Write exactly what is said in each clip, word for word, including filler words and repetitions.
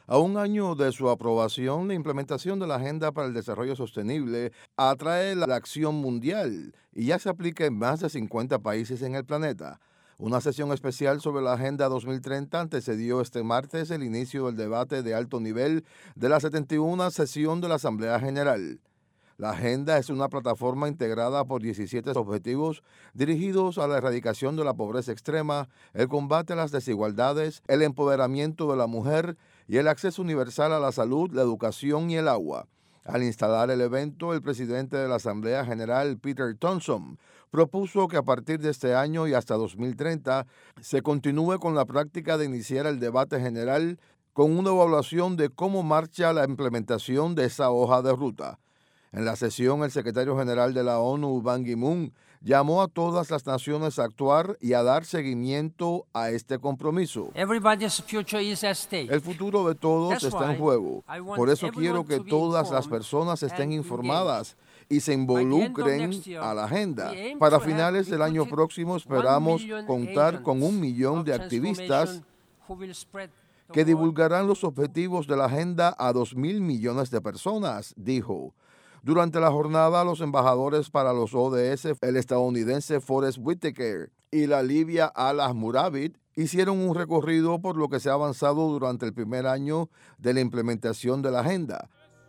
A un año de su aprobación, la implementación de la Agenda para el Desarrollo Sostenible atrae la acción mundial y ya se aplica en más de cincuenta países en el planeta. Una sesión especial sobre la Agenda dos mil treinta antecedió este martes el inicio del debate de alto nivel de la setenta y una sesión de la Asamblea General. La agenda es una plataforma integrada por diecisiete objetivos dirigidos a la erradicación de la pobreza extrema, el combate a las desigualdades, el empoderamiento de la mujer y el acceso universal a la salud, la educación y el agua. Al instalar el evento, el presidente de la Asamblea General, Peter Thompson, propuso que a partir de este año y hasta dos mil treinta se continúe con la práctica de iniciar el debate general con una evaluación de cómo marcha la implementación de esa hoja de ruta. En la sesión, el secretario general de la ONU, Ban Ki-moon, llamó a todas las naciones a actuar y a dar seguimiento a este compromiso. Everybody's future is at stake. El futuro de todos That's está en why juego. I want Por eso everyone quiero que to be todas las informed personas estén and informadas y se By the end of involucren next year, a la agenda. we aim Para to have finales del año recruited próximo one esperamos million contar con un agents millón of de activistas transformation who will spread the que word. divulgarán los objetivos de la agenda a dos mil millones de personas, dijo. Durante la jornada, los embajadores para los O D S, el estadounidense Forrest Whitaker y la libia Al-Ahmurabi, hicieron un recorrido por lo que se ha avanzado durante el primer año de la implementación de la agenda.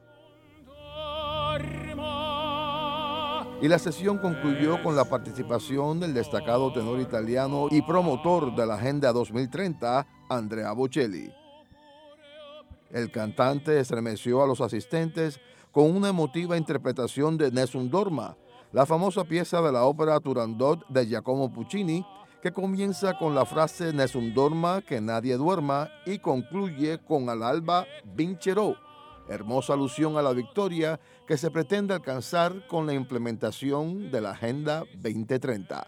Y la sesión concluyó con la participación del destacado tenor italiano y promotor de la Agenda dos mil treinta, Andrea Bocelli. El cantante estremeció a los asistentes con una emotiva interpretación de Nessun Dorma, la famosa pieza de la ópera Turandot de Giacomo Puccini, que comienza con la frase Nessun Dorma, que nadie duerma, y concluye con Al alba vincerò, hermosa alusión a la victoria que se pretende alcanzar con la implementación de la Agenda veinte treinta.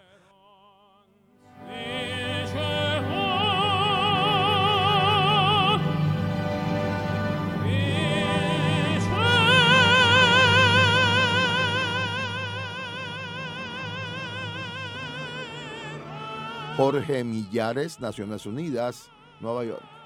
Jorge Millares, Naciones Unidas, Nueva York.